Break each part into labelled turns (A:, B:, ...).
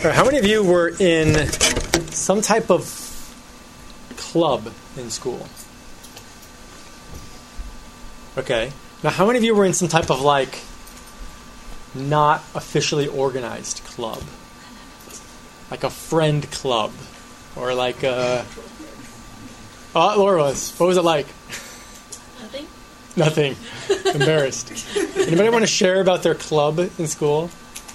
A: How many of you were in some type of club in school? Okay. Now, how many of you were in some type of, not officially organized club? Like a friend club? Or like a... Oh, Laura was. What was it like? Nothing. Embarrassed. Anybody want to share about their club in school?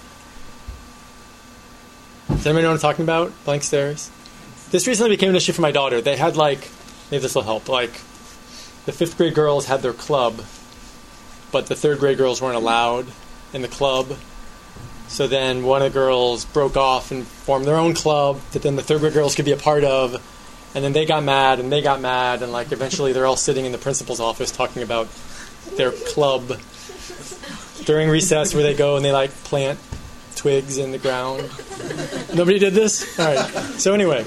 A: Does anybody know what I'm talking about? Blank stares. This recently became an issue for my daughter. They had maybe this will help, the 5th grade girls had their club, but the 3rd grade girls weren't allowed in the club. So then one of the girls broke off and formed their own club that then the 3rd grade girls could be a part of. And then they got mad, and eventually they're all sitting in the principal's office talking about their club during recess, where they go and they plant twigs in the ground. Nobody did this? All right. So anyway,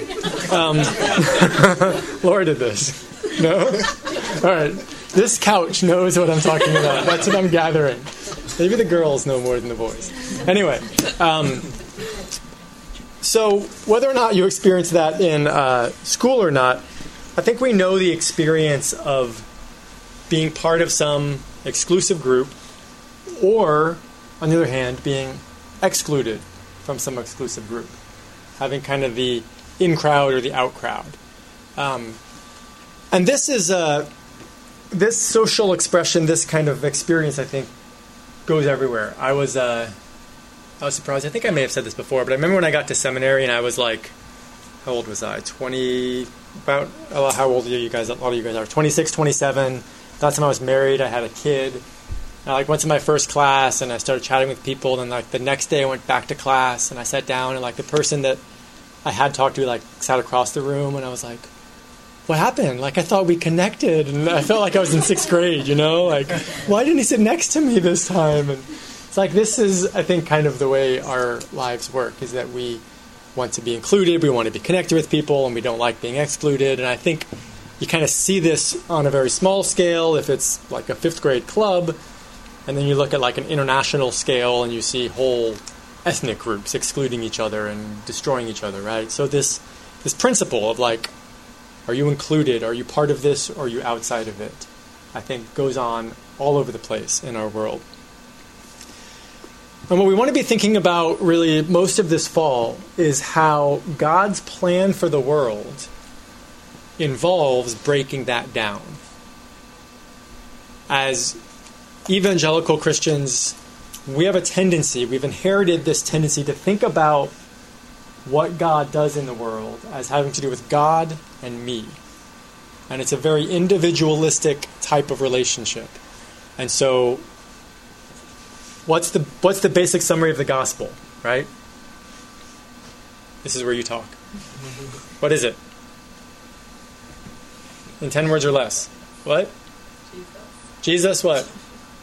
A: Laura did this. No? All right. This couch knows what I'm talking about. That's what I'm gathering. Maybe the girls know more than the boys. Anyway, so whether or not you experience that in school or not, I think we know the experience of being part of some exclusive group, or, on the other hand, being excluded from some exclusive group, having kind of the in-crowd or the out-crowd. And this is this social expression, this kind of experience, I think, goes everywhere. I was surprised. I think I may have said this before, but I remember when I got to seminary and I was how old was I? 20, about, how old are you guys? A lot of you guys are 26, 27. That time I was married. I had a kid. I went to my first class and I started chatting with people. And the next day I went back to class and I sat down and the person that I had talked to sat across the room and I was like, what happened? I thought we connected, and I felt like I was in 6th grade, why didn't he sit next to me this time? And it's this is, I think, kind of the way our lives work, is that we want to be included, we want to be connected with people, and we don't like being excluded. And I think you kind of see this on a very small scale, if it's a 5th grade club, and then you look at an international scale, and you see whole ethnic groups excluding each other and destroying each other, right? So this principle of are you included? Are you part of this? Or are you outside of it? I think goes on all over the place in our world. And what we want to be thinking about really most of this fall is how God's plan for the world involves breaking that down. As evangelical Christians, we have a tendency, we've inherited this tendency to think about what God does in the world as having to do with God and me. And it's a very individualistic type of relationship. And so what's the basic summary of the gospel, right? This is where you talk. What is it? In 10 words or less. What? Jesus what?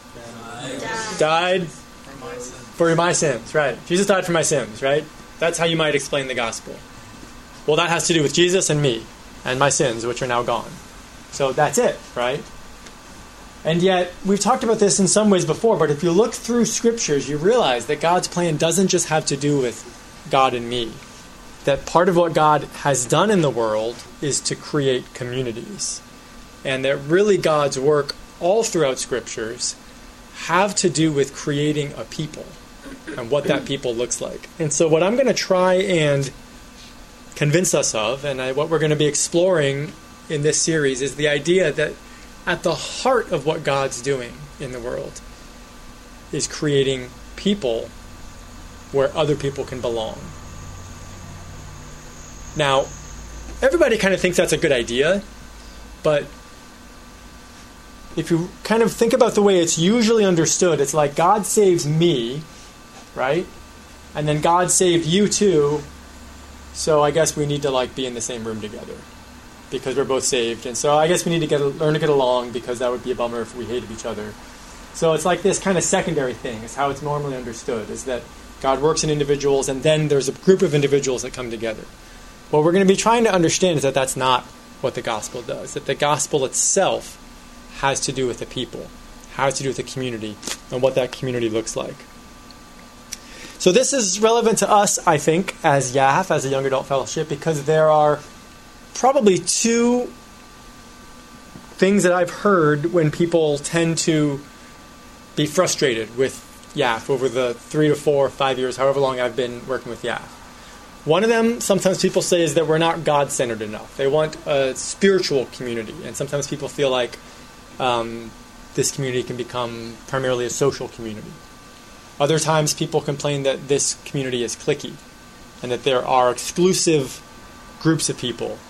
A: Died for my sins, right? Jesus died for my sins, right? That's how you might explain the gospel. Well, that has to do with Jesus and me and my sins, which are now gone. So that's it, right? And yet, we've talked about this in some ways before, but if you look through scriptures, you realize that God's plan doesn't just have to do with God and me. That part of what God has done in the world is to create communities. And that really God's work all throughout scriptures have to do with creating a people and what that people looks like. And so what I'm going to try and convince us of, and what we're going to be exploring in this series, is the idea that at the heart of what God's doing in the world is creating people where other people can belong. Now, everybody kind of thinks that's a good idea, but if you kind of think about the way it's usually understood, it's God saves me, right? And then God saved you too, so I guess we need to be in the same room together because we're both saved. And so I guess we need to learn to get along, because that would be a bummer if we hated each other. So it's this kind of secondary thing is how it's normally understood, is that God works in individuals and then there's a group of individuals that come together. What we're going to be trying to understand is that that's not what the gospel does, that the gospel itself has to do with the people, has to do with the community, and what that community looks like. So this is relevant to us, I think, as YAF, as a Young Adult Fellowship, because there are probably two things that I've heard when people tend to be frustrated with YAF over the 3 to 4 or 5 years, however long I've been working with YAF. One of them, sometimes people say, is that we're not God-centered enough. They want a spiritual community, and sometimes people feel like this community can become primarily a social community. Other times people complain that this community is cliquey, and that there are exclusive groups of people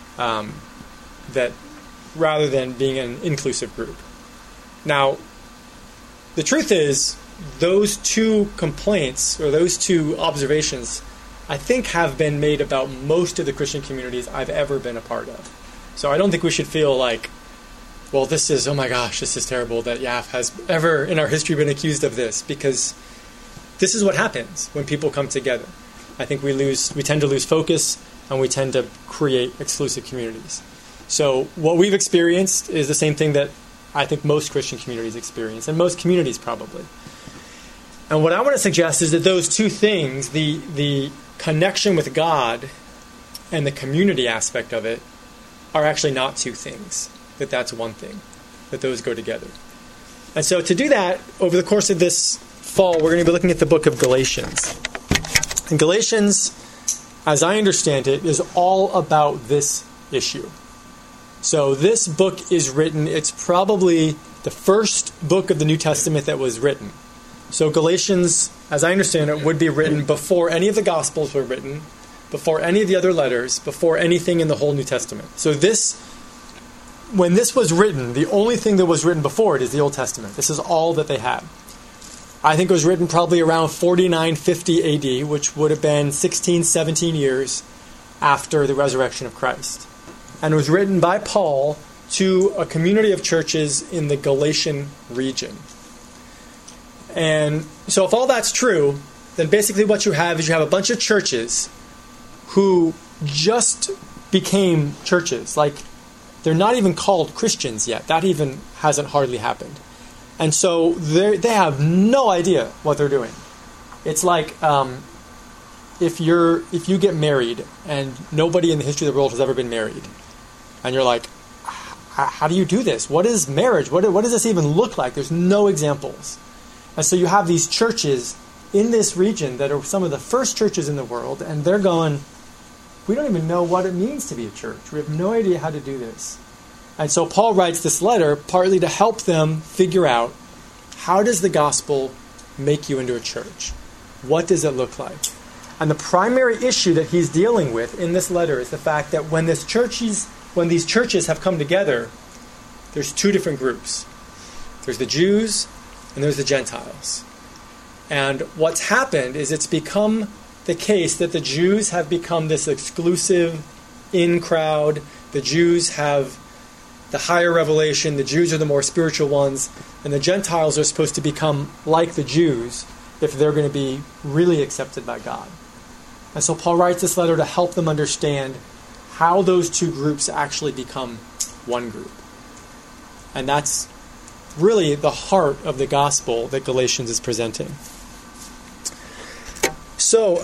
A: that rather than being an inclusive group. Now, the truth is, those two complaints, or those two observations, I think have been made about most of the Christian communities I've ever been a part of. So I don't think we should feel like, well, this is, oh my gosh, this is terrible that YAF has ever in our history been accused of this, because this is what happens when people come together. I think we tend to lose focus, and we tend to create exclusive communities. So what we've experienced is the same thing that I think most Christian communities experience, and most communities probably. And what I want to suggest is that those two things, the connection with God and the community aspect of it, are actually not two things, that that's one thing, that those go together. And so to do that, over the course of this fall, we're going to be looking at the book of Galatians. And Galatians, as I understand it, is all about this issue. So this book is written, it's probably the first book of the New Testament that was written. So Galatians, as I understand it, would be written before any of the Gospels were written, before any of the other letters, before anything in the whole New Testament. So when this was written, the only thing that was written before it is the Old Testament. This is all that they had. I think it was written probably around 4950 AD, which would have been 16, 17 years after the resurrection of Christ. And it was written by Paul to a community of churches in the Galatian region. And so if all that's true, then basically what you have is you have a bunch of churches who just became churches. Like, they're not even called Christians yet. That even hasn't hardly happened. And so they have no idea what they're doing. It's like if you get married and nobody in the history of the world has ever been married, and you're like, how do you do this? What is marriage? What does this even look like? There's no examples. And so you have these churches in this region that are some of the first churches in the world, and they're going, we don't even know what it means to be a church. We have no idea how to do this. And so Paul writes this letter partly to help them figure out, how does the gospel make you into a church? What does it look like? And the primary issue that he's dealing with in this letter is the fact that when these churches have come together, there's two different groups. There's the Jews and there's the Gentiles. And what's happened is it's become the case that the Jews have become this exclusive in-crowd. The Jews have the higher revelation. The Jews are the more spiritual ones. And the Gentiles are supposed to become like the Jews if they're going to be really accepted by God. And so Paul writes this letter to help them understand how those two groups actually become one group. And that's really the heart of the gospel that Galatians is presenting. So,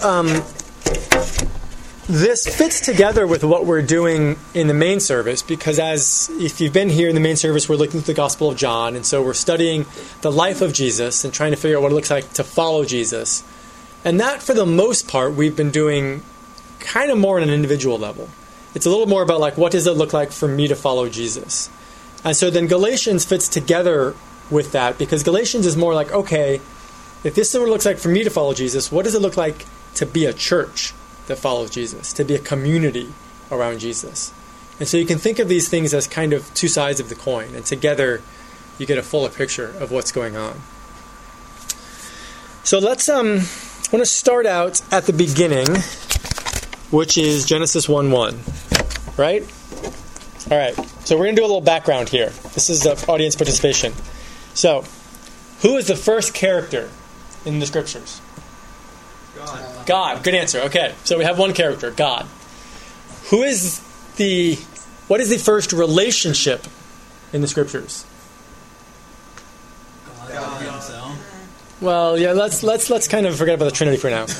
A: this fits together with what we're doing in the main service, because if you've been here in the main service, we're looking at the Gospel of John, and so we're studying the life of Jesus and trying to figure out what it looks like to follow Jesus. And that, for the most part, we've been doing kind of more on an individual level. It's a little more about, like, what does it look like for me to follow Jesus? And so then Galatians fits together with that, because Galatians is more like, okay, if this is what it looks like for me to follow Jesus, what does it look like to be a church that follows Jesus, to be a community around Jesus? And so you can think of these things as kind of two sides of the coin, and together you get a fuller picture of what's going on. So let's I want to start out at the beginning, which is Genesis 1:1, right? All right, so we're going to do a little background here. This is audience participation. So, who is the first character in the scriptures? God. Good answer. Okay, so we have one character, God. What is the first relationship in the scriptures?
B: God himself.
A: Well, yeah, let's kind of forget about the Trinity for now.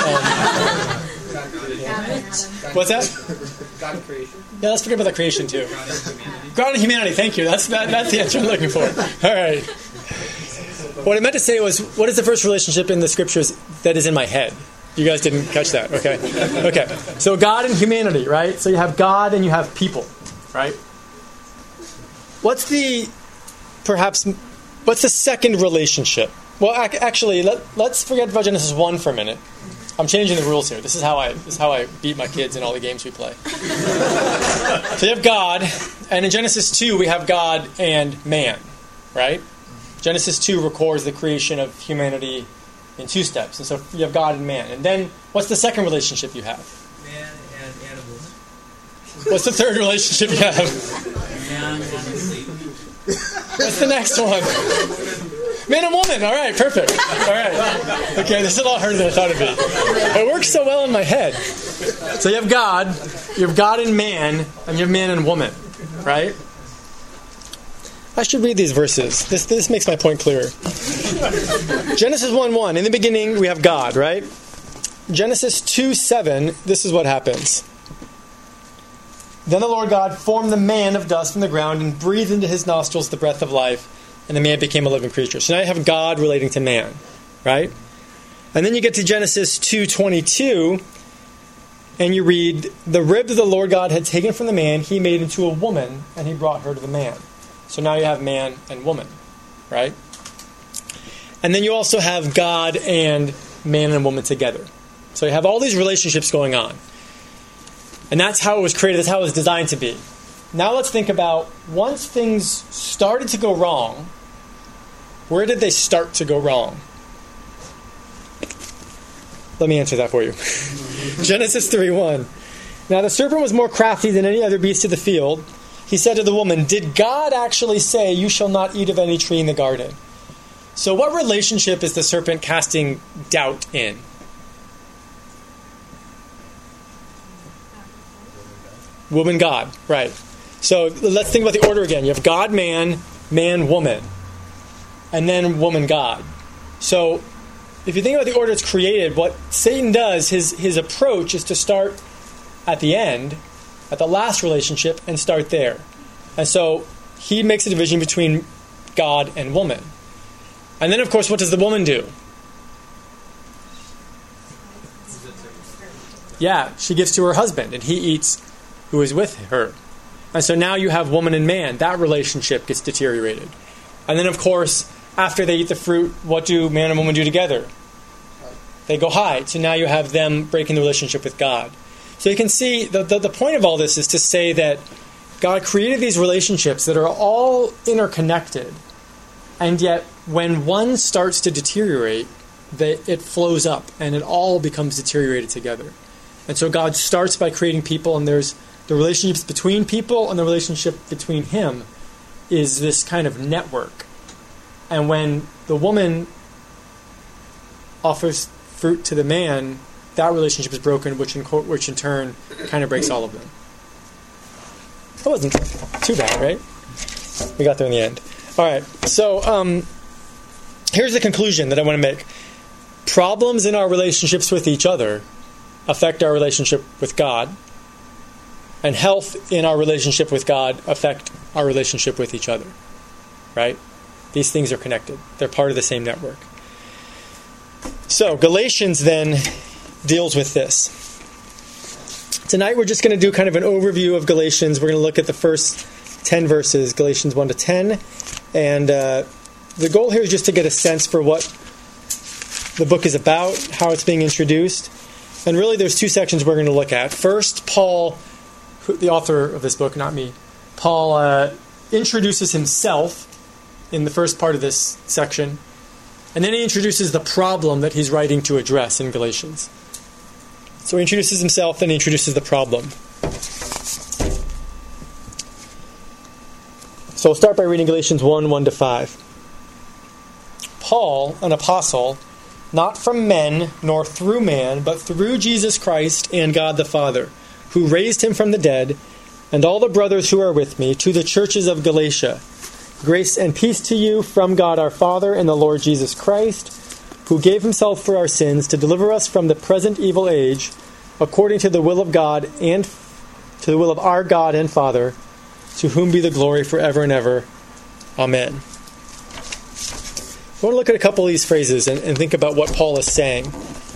A: What's that?
B: God and creation.
A: Yeah, let's forget about the creation too. God and humanity. Thank you. That's the answer I'm looking for. All right. What I meant to say was, what is the first relationship in the scriptures that is in my head? You guys didn't catch that, okay? Okay. So God and humanity, right? So you have God and you have people, right? What's the second relationship? Well, actually, let's forget about Genesis 1 for a minute. I'm changing the rules here. This is how I beat my kids in all the games we play. So you have God, and in Genesis 2 we have God and man, right? Genesis 2 records the creation of humanity in 2 steps. And so you have God and man. And then what's the second relationship you have?
B: Man and animals.
A: What's the third relationship you have?
B: Man and sleep.
A: What's the next one? Man and woman. All right, perfect. All right. Okay, this is a lot harder than I thought it'd be. It works so well in my head. So you have God and man, and you have man and woman, right? I should read these verses. This makes my point clearer. Genesis 1:1. In the beginning, we have God, right? Genesis 2:7. This is what happens. Then the Lord God formed the man of dust from the ground and breathed into his nostrils the breath of life, and the man became a living creature. So now you have God relating to man, right? And then you get to Genesis 2:22, and you read, the rib that the Lord God had taken from the man, he made into a woman, and he brought her to the man. So now you have man and woman, right? And then you also have God and man and woman together. So you have all these relationships going on. And that's how it was created, that's how it was designed to be. Now let's think about, once things started to go wrong, where did they start to go wrong? Let me answer that for you. Genesis 3:1. Now the serpent was more crafty than any other beast of the field. He said to the woman, did God actually say, you shall not eat of any tree in the garden? So what relationship is the serpent casting doubt in? Woman, God, right. So let's think about the order again. You have God, man, man, woman, and then woman, God. So if you think about the order it's created, what Satan does, his approach is to start at the end, at the last relationship, and start there. And so he makes a division between God and woman. And then, of course, what does the woman do? Yeah, she gives to her husband, and he eats who is with her. And so now you have woman and man. That relationship gets deteriorated. And then, of course, after they eat the fruit, what do man and woman do together? They go hide. So now you have them breaking the relationship with God. So you can see the point of all this is to say that God created these relationships that are all interconnected. And yet, when one starts to deteriorate, it flows up and it all becomes deteriorated together. And so God starts by creating people, and there's the relationships between people, and the relationship between him is this kind of network. And when the woman offers fruit to the man, that relationship is broken, which in turn kind of breaks all of them. That wasn't too bad, right? We got there in the end. All right, so here's the conclusion that I want to make. Problems in our relationships with each other affect our relationship with God, and health in our relationship with God affect our relationship with each other, right? These things are connected. They're part of the same network. So Galatians then deals with this. Tonight we're just going to do kind of an overview of Galatians. We're going to look at the first 10 verses, Galatians 1 to 10. And the goal here is just to get a sense for what the book is about, how it's being introduced. And really there's 2 sections we're going to look at. First, Paul, the author of this book, not me, Paul introduces himself in the first part of this section. And then he introduces the problem that he's writing to address in Galatians. So he introduces himself, then he introduces the problem. So we'll start by reading Galatians 1, 1 to 5. Paul, an apostle, not from men, nor through man, but through Jesus Christ and God the Father, who raised him from the dead, and all the brothers who are with me, to the churches of Galatia. Grace and peace to you from God our Father and the Lord Jesus Christ, who gave himself for our sins to deliver us from the present evil age, according to the will of God and to the will of our God and Father, to whom be the glory forever and ever. Amen. I want to look at a couple of these phrases and think about what Paul is saying.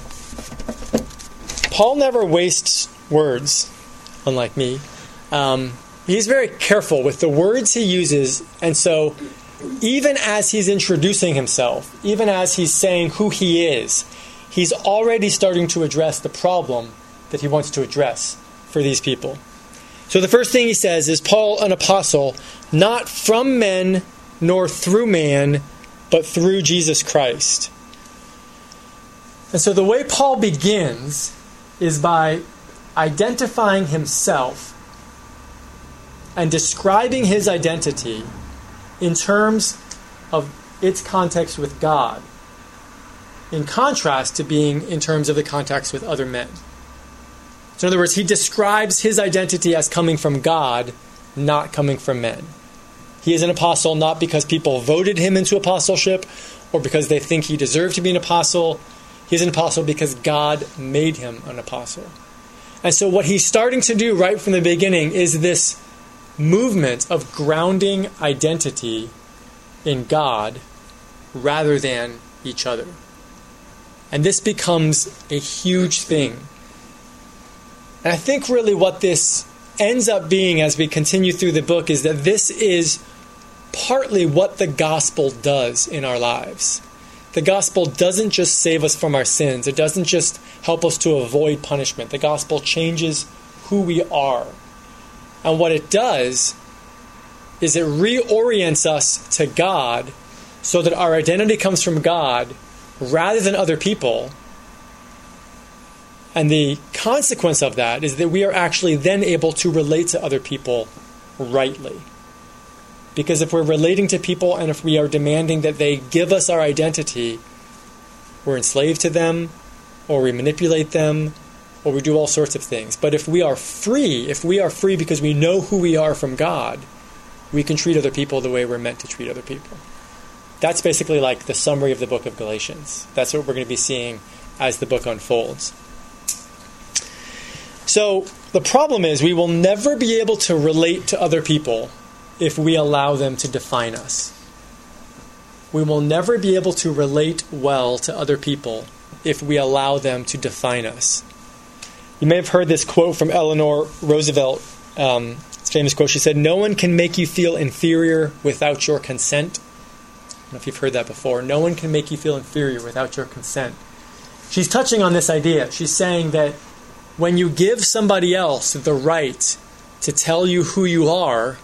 A: Paul never wastes words, unlike me. He's very careful with the words he uses, and so even as he's introducing himself, even as he's saying who he is, he's already starting to address the problem that he wants to address for these people. So the first thing he says is, Paul, an apostle, not from men nor through man, but through Jesus Christ. And so the way Paul begins is by identifying himself and describing his identity in terms of its context with God, in contrast to being in terms of the context with other men. So in other words, he describes his identity as coming from God, not coming from men. He is an apostle not because people voted him into apostleship or because they think he deserved to be an apostle. He is an apostle because God made him an apostle. And so what he's starting to do right from the beginning is this movement of grounding identity in God rather than each other. And this becomes a huge thing. And I think really what this ends up being as we continue through the book is that this is partly what the gospel does in our lives. The gospel doesn't just save us from our sins. It doesn't just help us to avoid punishment. The gospel changes who we are. And what it does is it reorients us to God so that our identity comes from God rather than other people. And the consequence of that is that we are actually then able to relate to other people rightly. Because if we're relating to people and if we are demanding that they give us our identity, we're enslaved to them, or we manipulate them, or we do all sorts of things. But if we are free because we know who we are from God, we can treat other people the way we're meant to treat other people. That's basically like the summary of the book of Galatians. That's what we're going to be seeing as the book unfolds. So the problem is we will never be able to relate to other people if we allow them to define us. We will never be able to relate well to other people if we allow them to define us. You may have heard this quote from Eleanor Roosevelt. It's a famous quote. She said, "No one can make you feel inferior without your consent." I don't know if you've heard that before. No one can make you feel inferior without your consent. She's touching on this idea. She's saying that when you give somebody else the right to tell you who you are,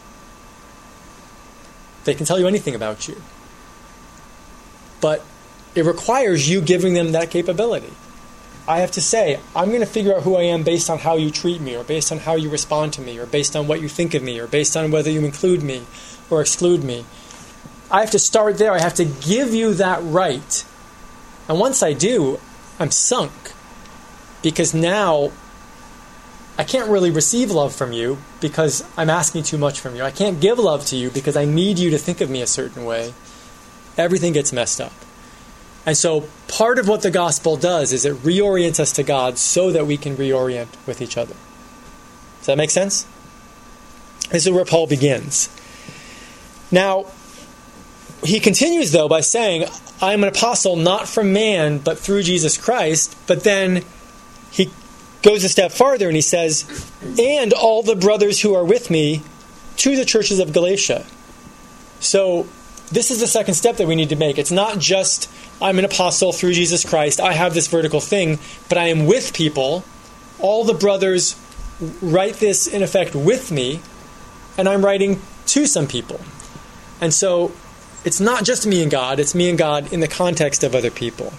A: they can tell you anything about you. But it requires you giving them that capability. I have to say, I'm going to figure out who I am based on how you treat me, or based on how you respond to me, or based on what you think of me, or based on whether you include me or exclude me. I have to start there. I have to give you that right. And once I do, I'm sunk. Because now I can't really receive love from you because I'm asking too much from you. I can't give love to you because I need you to think of me a certain way. Everything gets messed up. And so part of what the gospel does is it reorients us to God so that we can reorient with each other. Does that make sense? This is where Paul begins. Now, he continues, though, by saying, I'm an apostle not from man, but through Jesus Christ. But then he goes a step farther and he says, and all the brothers who are with me to the churches of Galatia. So this is the second step that we need to make. It's not just, I'm an apostle through Jesus Christ, I have this vertical thing, but I am with people. All the brothers write this, in effect, with me, and I'm writing to some people. And so it's not just me and God, it's me and God in the context of other people.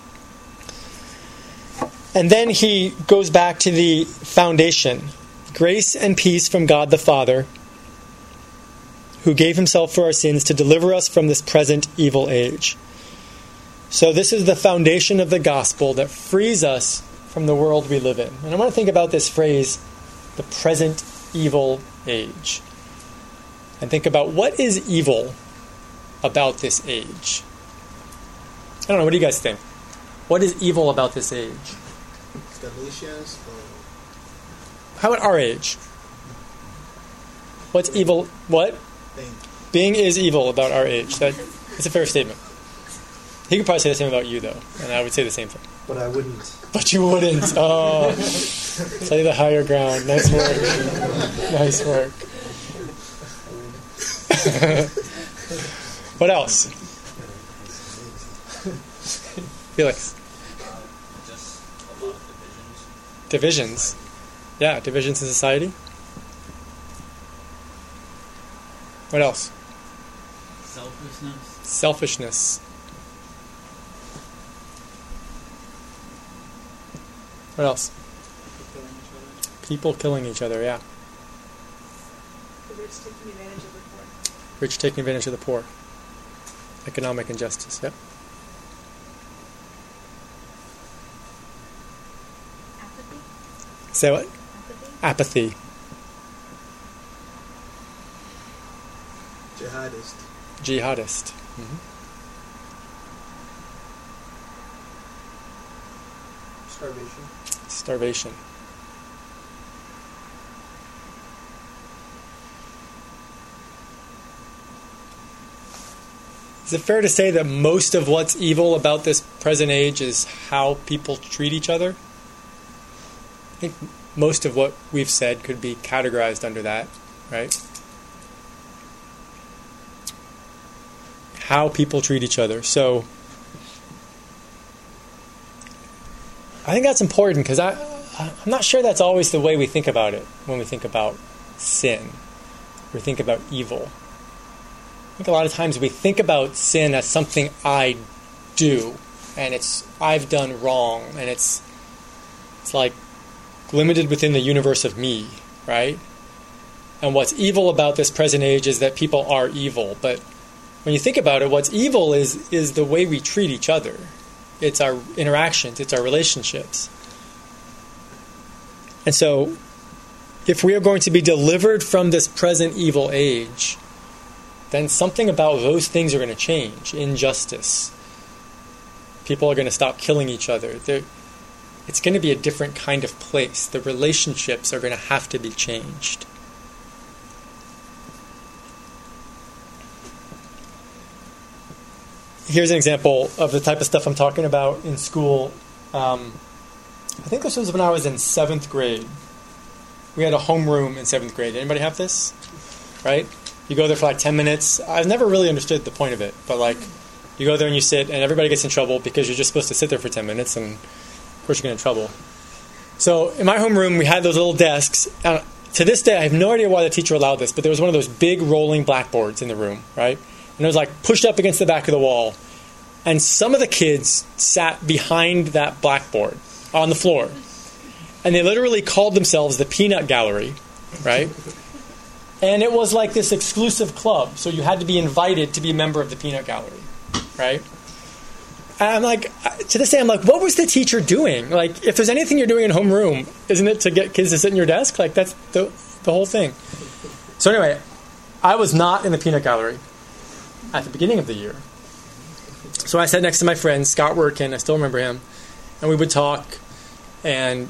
A: And then he goes back to the foundation. Grace and peace from God the Father, who gave himself for our sins to deliver us from this present evil age. So this is the foundation of the gospel that frees us from the world we live in. And I want to think about this phrase, the present evil age. And think about what is evil about this age. I don't know. What do you guys think? What is evil about this age?
C: Delicious
A: How about our age? What's evil? What?
C: thing.
A: Being is evil about our age. That's a fair statement. He could probably say the same about you, though, and I would say the same thing.
D: But I wouldn't.
A: But you wouldn't. Oh, play the higher ground. Nice work. Nice work. What else? Felix.
B: Just a lot of divisions.
A: Divisions. Yeah, divisions in society. What else?
B: Selfishness.
A: Selfishness. What else? People killing each other, yeah.
E: The rich taking advantage of the poor.
A: Rich taking advantage of the poor. Economic injustice, yep.
E: Apathy.
A: Say what?
E: Apathy.
A: Apathy.
C: Jihadist.
A: Jihadist.
D: Starvation.
A: Starvation. Is it fair to say that most of what's evil about this present age is how people treat each other? I think most of what we've said could be categorized under that, right? How people treat each other. So I think that's important because I'm not sure that's always the way we think about it when we think about sin or think about evil. I think a lot of times we think about sin as something I do, and I've done wrong, and it's like limited within the universe of me, right? And what's evil about this present age is that people are evil. But when you think about it, what's evil is the way we treat each other. It's our interactions, it's our relationships. And so, if we are going to be delivered from this present evil age, then something about those things are going to change. Injustice. People are going to stop killing each other. It's going to be a different kind of place. The relationships are going to have to be changed. Here's an example of the type of stuff I'm talking about in school. I think this was when I was in 7th grade. We had a homeroom in 7th grade. Anybody have this? Right? You go there for like 10 minutes. I've never really understood the point of it, but like you go there and you sit and everybody gets in trouble because you're just supposed to sit there for 10 minutes and of course you get in trouble. So in my homeroom we had those little desks. To this day I have no idea why the teacher allowed this, but there was one of those big rolling blackboards in the room, right? And it was like pushed up against the back of the wall. And some of the kids sat behind that blackboard on the floor. And they literally called themselves the Peanut Gallery, right? And it was like this exclusive club. So you had to be invited to be a member of the Peanut Gallery, right? And I'm like, to this day, I'm like, what was the teacher doing? Like, if there's anything you're doing in homeroom, isn't it to get kids to sit in your desk? Like, that's the whole thing. So anyway, I was not in the Peanut Gallery at the beginning of the year. So I sat next to my friend, Scott Workin, I still remember him, and we would talk, and,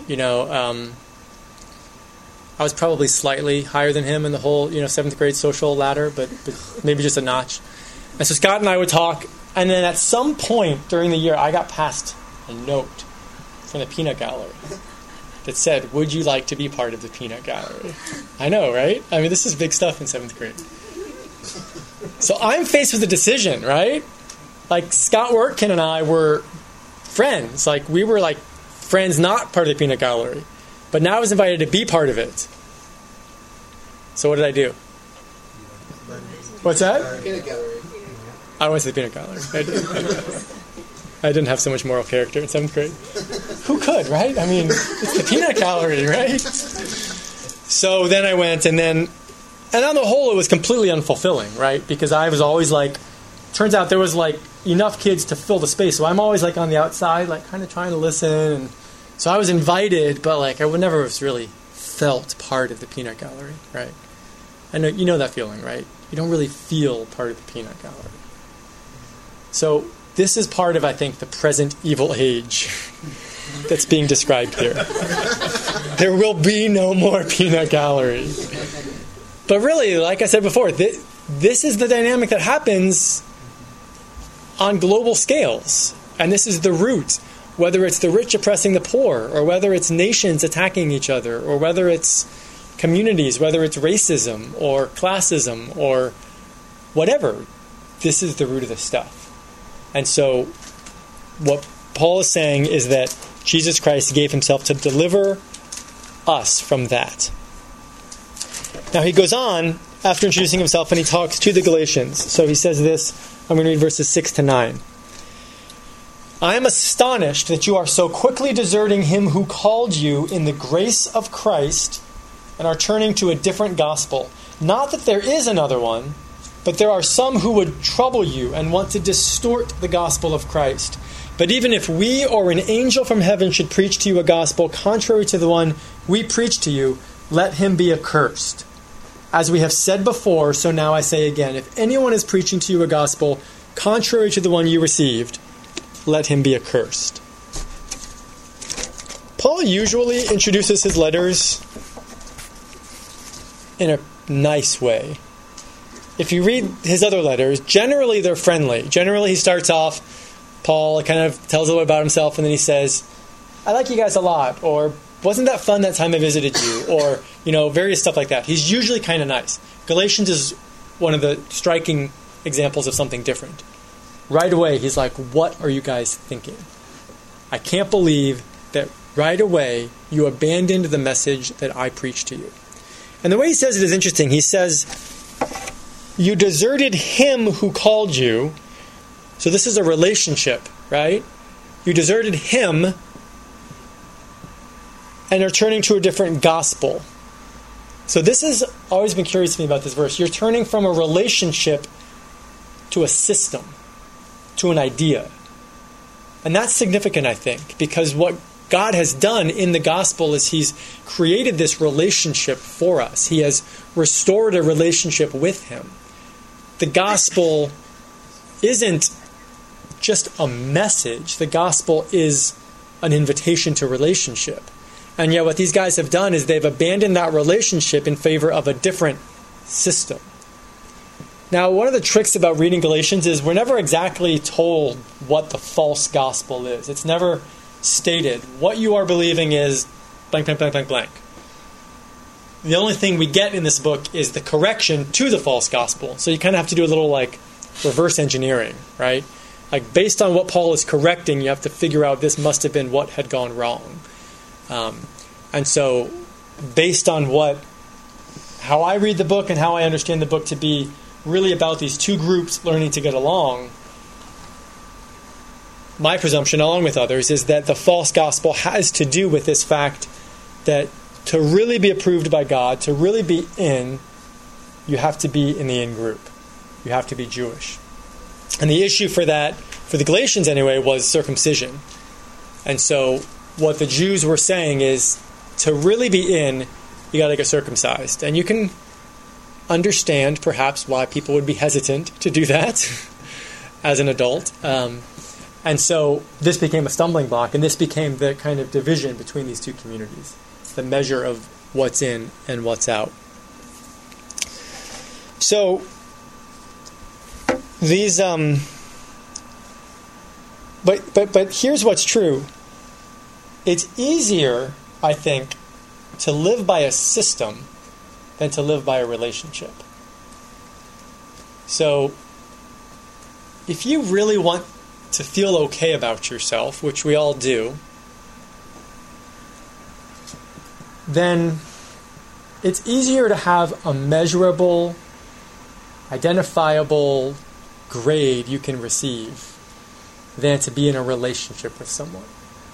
A: I was probably slightly higher than him in the whole, 7th grade social ladder, but maybe just a notch. And so Scott and I would talk, and then at some point during the year, I got passed a note from the Peanut Gallery that said, "Would you like to be part of the Peanut Gallery?" I know, right? I mean, this is big stuff in 7th grade. So I'm faced with a decision, right? Like, Scott Workin and I were friends. Like, we were, like, friends not part of the Peanut Gallery. But now I was invited to be part of it. So what did I do? What's that?
C: Peanut Gallery.
A: I went to the Peanut Gallery. I didn't have so much moral character in 7th grade. Who could, right? I mean, it's the Peanut Gallery, right? So then I went, and on the whole, it was completely unfulfilling, right? Because I was always like, turns out there was like enough kids to fill the space, so I'm always like on the outside, like kind of trying to listen. And so I was invited, but like I would never have really felt part of the Peanut Gallery, right? I know you know that feeling, right? You don't really feel part of the Peanut Gallery. So this is part of, I think, the present evil age that's being described here. There will be no more peanut gallery. But really, like I said before, this is the dynamic that happens on global scales. And this is the root, whether it's the rich oppressing the poor, or whether it's nations attacking each other, or whether it's communities, whether it's racism or classism or whatever. This is the root of the stuff. And so what Paul is saying is that Jesus Christ gave himself to deliver us from that. Now he goes on after introducing himself and he talks to the Galatians. So he says this, I'm going to read verses 6 to 9. I am astonished that you are so quickly deserting him who called you in the grace of Christ and are turning to a different gospel. Not that there is another one, but there are some who would trouble you and want to distort the gospel of Christ. But even if we or an angel from heaven should preach to you a gospel contrary to the one we preach to you, let him be accursed. As we have said before, so now I say again, if anyone is preaching to you a gospel contrary to the one you received, let him be accursed. Paul usually introduces his letters in a nice way. If you read his other letters, generally they're friendly. Generally he starts off, Paul kind of tells a little about himself, and then he says, I like you guys a lot, or wasn't that fun that time I visited you, or, various stuff like that. He's usually kind of nice. Galatians is one of the striking examples of something different. Right away, he's like, what are you guys thinking? I can't believe that right away you abandoned the message that I preached to you. And the way he says it is interesting. He says, you deserted him who called you. So this is a relationship, right? You deserted him and are turning to a different gospel. So this has always been curious to me about this verse. You're turning from a relationship to a system, to an idea. And that's significant, I think, because what God has done in the gospel is he's created this relationship for us. He has restored a relationship with him. The gospel isn't just a message. The gospel is an invitation to relationship. And yet what these guys have done is they've abandoned that relationship in favor of a different system. Now, one of the tricks about reading Galatians is we're never exactly told what the false gospel is. It's never stated. What you are believing is blank, blank, blank, blank, blank. The only thing we get in this book is the correction to the false gospel. So you kind of have to do a little reverse engineering, right? Based on what Paul is correcting, you have to figure out this must have been what had gone wrong. And so based on how I read the book and how I understand the book to be really about these two groups learning to get along, my presumption, along with others, is that the false gospel has to do with this fact that to really be approved by God, to really be in, you have to be in the in group. You have to be Jewish. And the issue for that, for the Galatians anyway, was circumcision. And so what the Jews were saying is, to really be in, you got to get circumcised. And you can understand perhaps why people would be hesitant to do that as an adult. And so this became a stumbling block, and this became the kind of division between these two communities, the measure of what's in and what's out. So these, but here's what's true. It's easier, I think, to live by a system than to live by a relationship. So if you really want to feel okay about yourself, which we all do, then it's easier to have a measurable, identifiable grade you can receive than to be in a relationship with someone.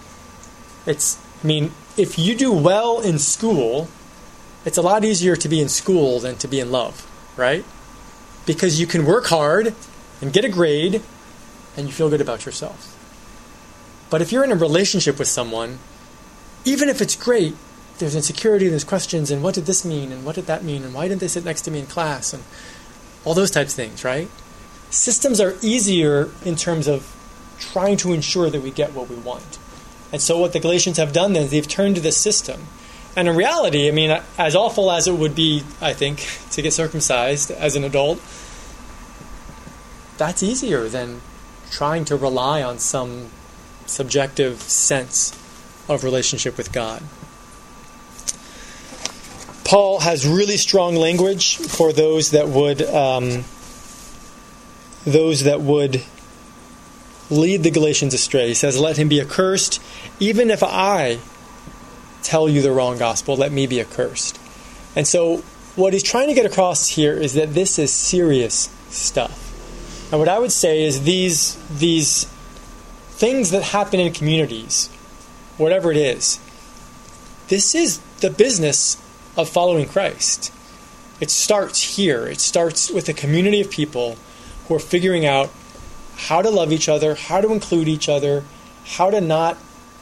A: If you do well in school, it's a lot easier to be in school than to be in love, right? Because you can work hard and get a grade and you feel good about yourself. But if you're in a relationship with someone, even if it's great, there's insecurity, there's questions, and what did this mean, and what did that mean, and why didn't they sit next to me in class, and all those types of things, right? Systems are easier in terms of trying to ensure that we get what we want. And so what the Galatians have done then is they've turned to this system. And in reality, I mean, as awful as it would be, I think, to get circumcised as an adult, that's easier than trying to rely on some subjective sense of relationship with God. Paul has really strong language for those that would lead the Galatians astray. He says, "Let him be accursed, even if I tell you the wrong gospel, let me be accursed." And so what he's trying to get across here is that this is serious stuff. And what I would say is these things that happen in communities, whatever it is, this is the business of following Christ. It starts here. It starts with a community of people who are figuring out how to love each other, how to include each other, how to not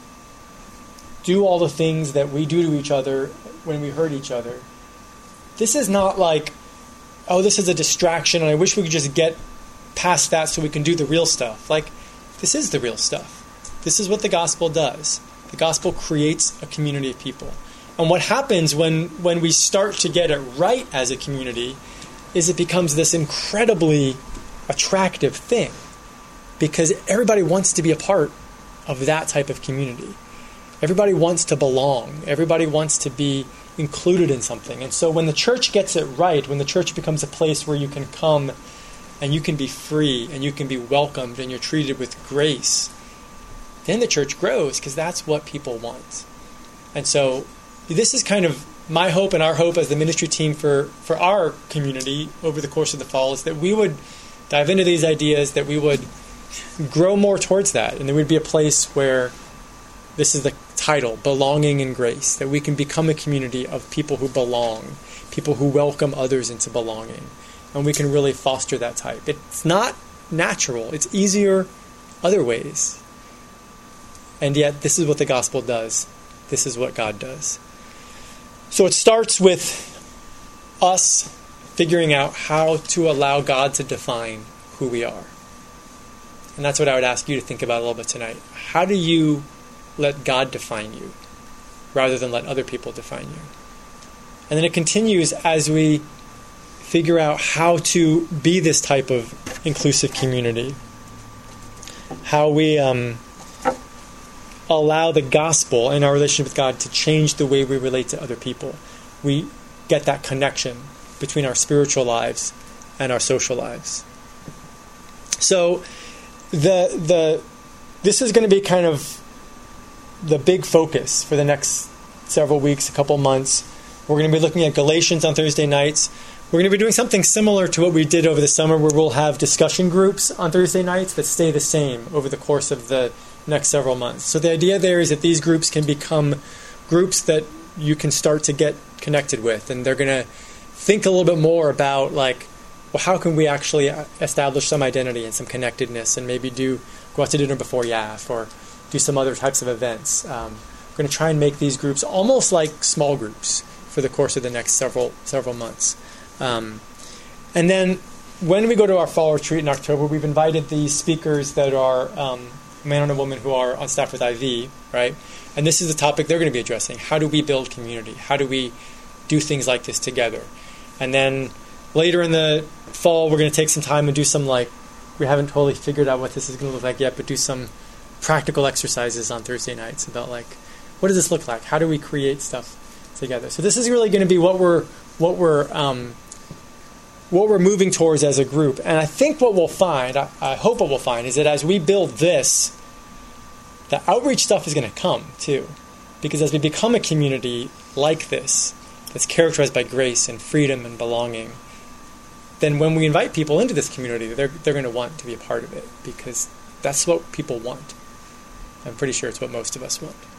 A: do all the things that we do to each other when we hurt each other. This is not like, oh, this is a distraction and I wish we could just get past that so we can do the real stuff. Like, this is the real stuff. This is what the gospel does. The gospel creates a community of people. And what happens when we start to get it right as a community is it becomes this incredibly attractive thing, because everybody wants to be a part of that type of community. Everybody wants to belong. Everybody wants to be included in something. And so when the church gets it right, when the church becomes a place where you can come and you can be free and you can be welcomed and you're treated with grace, then the church grows, because that's what people want. And so this is kind of my hope and our hope as the ministry team for our community over the course of the fall, is that we would dive into these ideas, that we would grow more towards that, and there would be a place where this is the title, belonging in grace, that we can become a community of people who belong, people who welcome others into belonging, and we can really foster that type. It's not natural. It's easier other ways. And yet, this is what the gospel does. This is what God does. So it starts with us figuring out how to allow God to define who we are. And that's what I would ask you to think about a little bit tonight. How do you let God define you rather than let other people define you? And then it continues as we figure out how to be this type of inclusive community. How we allow the gospel and our relationship with God to change the way we relate to other people. We get that connection between our spiritual lives and our social lives. So this is going to be kind of the big focus for the next several weeks, a couple months. We're going to be looking at Galatians on Thursday nights. We're going to be doing something similar to what we did over the summer, where we'll have discussion groups on Thursday nights that stay the same over the course of the next several months. So the idea there is that these groups can become groups that you can start to get connected with, and they're going to think a little bit more about, like, well, how can we actually establish some identity and some connectedness, and maybe go out to dinner before YAF or do some other types of events. We're going to try and make these groups almost like small groups for the course of the next several months. And then when we go to our fall retreat in October, we've invited these speakers that are a man and a woman who are on staff with IV, right? And this is the topic they're going to be addressing. How do we build community? How do we do things like this together? And then later in the fall, we're going to take some time and do some, we haven't totally figured out what this is going to look like yet, but do some practical exercises on Thursday nights about, what does this look like? How do we create stuff together? So this is really going to be what we're moving towards as a group. And I think what we'll find, I hope what we'll find, is that as we build this, the outreach stuff is going to come too. Because as we become a community like this, that's characterized by grace and freedom and belonging, then when we invite people into this community, they're going to want to be a part of it, because that's what people want. I'm pretty sure it's what most of us want.